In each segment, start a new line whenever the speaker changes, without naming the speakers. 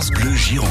France Bleu Gironde.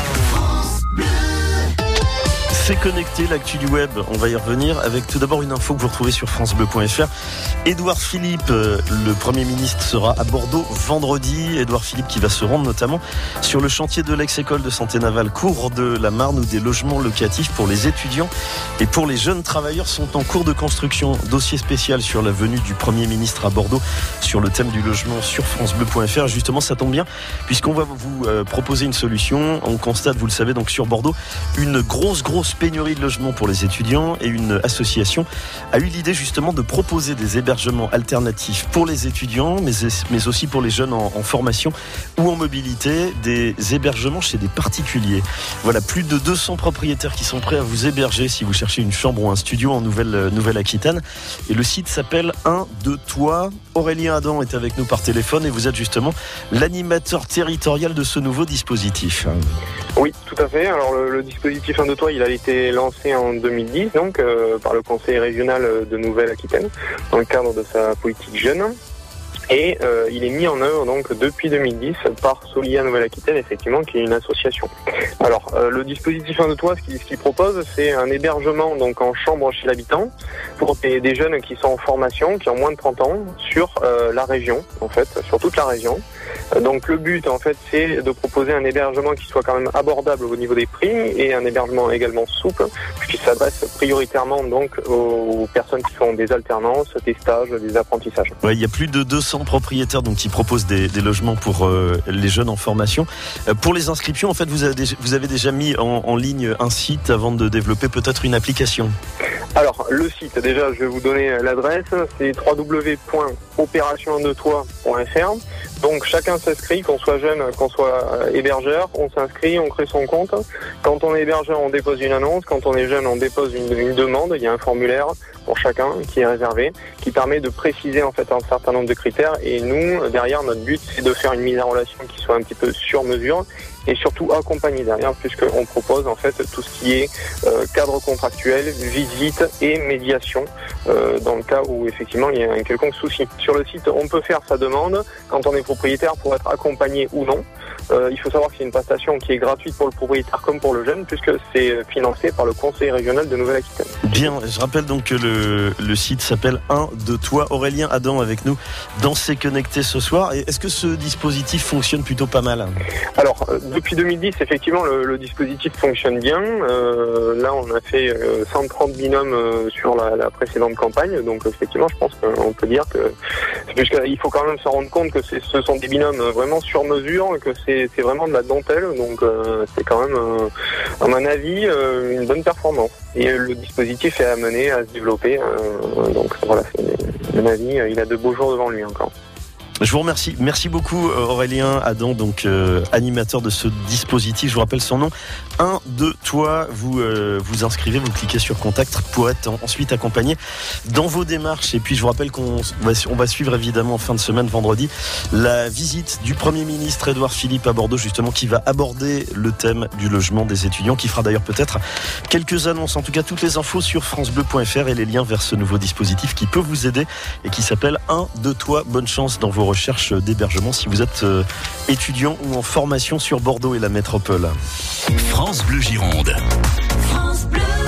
C'est connecté, l'actu du web, on va y revenir avec tout d'abord une info que vous retrouvez sur francebleu.fr. Édouard Philippe, le Premier ministre, sera à Bordeaux vendredi. Édouard Philippe qui va se rendre notamment sur le chantier de l'ex-école de santé navale Cours de la Marne où des logements locatifs pour les étudiants et pour les jeunes travailleurs sont en cours de construction. Dossier spécial sur la venue du Premier ministre à Bordeaux sur le thème du logement sur francebleu.fr. Justement, ça tombe bien puisqu'on va vous proposer une solution. On constate, vous le savez, donc sur Bordeaux, une grosse pénurie de logements pour les étudiants et une association a eu l'idée justement de proposer des hébergements alternatifs pour les étudiants mais aussi pour les jeunes en formation ou en mobilité, des hébergements chez des particuliers. Voilà, plus de 200 propriétaires qui sont prêts à vous héberger si vous cherchez une chambre ou un studio en Nouvelle-Aquitaine et le site s'appelle 1 2 Toits. Aurélien Adam est avec nous par téléphone et vous êtes justement l'animateur territorial de ce nouveau dispositif.
Oui, tout à fait. Alors le dispositif 1 2 Toits, il a été lancé en 2010 donc par le conseil régional de Nouvelle-Aquitaine dans le cadre de sa politique jeune. Et il est mis en œuvre donc depuis 2010 par Solia Nouvelle-Aquitaine, effectivement, qui est une association. Alors le dispositif 1 2 Toits, ce qu'il propose, c'est un hébergement donc en chambre chez l'habitant pour des jeunes qui sont en formation, qui ont moins de 30 ans, sur la région, en fait, sur toute la région. Donc le but, en fait, c'est de proposer un hébergement qui soit quand même abordable au niveau des prix et un hébergement également souple, qui s'adresse prioritairement donc aux personnes qui font des alternances, des stages, des apprentissages.
Ouais, il y a plus de 200 propriétaires donc qui proposent des logements pour les jeunes en formation. Pour les inscriptions, en fait, vous avez déjà mis en ligne un site avant de développer peut-être une application.
Alors, le site, déjà, je vais vous donner l'adresse, c'est www.opération1-2-toits.fr. Donc, chacun s'inscrit, qu'on soit jeune, qu'on soit hébergeur, on s'inscrit, on crée son compte. Quand on est hébergeur, on dépose une annonce. Quand on est jeune, on dépose une demande. Il y a un formulaire pour chacun qui est réservé, qui permet de préciser en fait un certain nombre de critères. Et nous, derrière, notre but, c'est de faire une mise en relation qui soit un petit peu sur mesure et surtout accompagné derrière, puisqu'on propose en fait tout ce qui est cadre contractuel, visite et médiation dans le cas où effectivement il y a un quelconque souci. Sur le site, on peut faire sa demande quand on est propriétaire pour être accompagné ou non. Il faut savoir que c'est une prestation qui est gratuite pour le propriétaire comme pour le jeune, puisque c'est financé par le conseil régional de Nouvelle-Aquitaine.
Bien, je rappelle donc que le site s'appelle 1 2 Toits. Aurélien Adam avec nous dans C'est Connecté ce soir. Et est-ce que ce dispositif fonctionne plutôt pas mal ?
Alors, depuis 2010, effectivement, le dispositif fonctionne bien. Là, on a fait 130 binômes sur la précédente campagne. Donc, effectivement, je pense qu'on peut dire que... Il faut quand même se rendre compte que ce sont des binômes vraiment sur mesure, que c'est vraiment de la dentelle. Donc, c'est quand même, à mon avis, une bonne performance. Et le dispositif est amené à se développer. Donc, voilà, à mon avis, il a de beaux jours devant lui encore.
Je vous remercie. Merci beaucoup Aurélien Adam, donc animateur de ce dispositif. Je vous rappelle son nom. 1 2 Toits. Vous inscrivez, vous cliquez sur contact pour être ensuite accompagné dans vos démarches. Et puis je vous rappelle qu'on va suivre évidemment en fin de semaine, vendredi, la visite du Premier ministre Édouard Philippe à Bordeaux, justement, qui va aborder le thème du logement des étudiants, qui fera d'ailleurs peut-être quelques annonces. En tout cas, toutes les infos sur francebleu.fr et les liens vers ce nouveau dispositif qui peut vous aider et qui s'appelle 1 2 Toits. Bonne chance dans vos recherches d'hébergement si vous êtes étudiant ou en formation sur Bordeaux et la métropole.
France Bleu Gironde.